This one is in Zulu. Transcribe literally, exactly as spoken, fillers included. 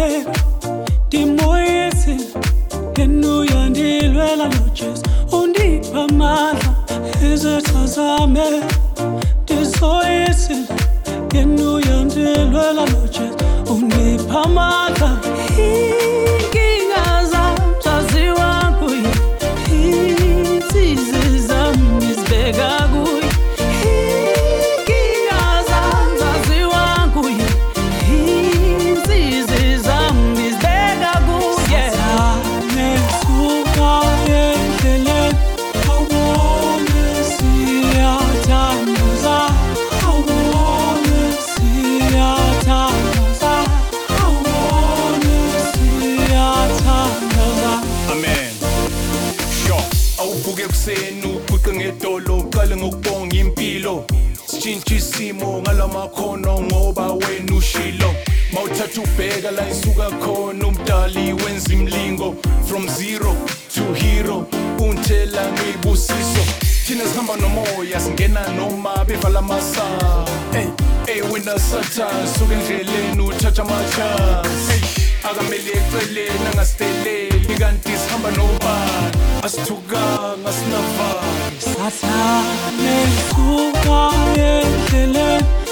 yena ndimoyisi enuya ndilwela nojesu undipha amandla izitha zami ndizoyisi enuya ndilwela nojesu undipha amandla inkinga zami zaziwa kuye insizi zami zibeka kuye inkinga zami zaziwa kuye insizi zami zibeka kuye nesuka endleleni awubone siyathandaza awubone siyathandaza awubone siyathandaza. Amen. Sure. Awuvuke ekuseni uguqe ngedolo uqale ngokubonga impilo sitshintsha isimo ngalamakhono ngoba wena ushilo mawuthatha ubheka la isuka khona umdali wenza imlingo from zero to hero untela ngibusiso thina sihamba nomoya singena noma bevala masango hey hey wena sathana suka endleleni uthatha amachance akamele eceleni angasiteleli kanti sihamba nobani asithukanga sinavali Sathane suka endleleni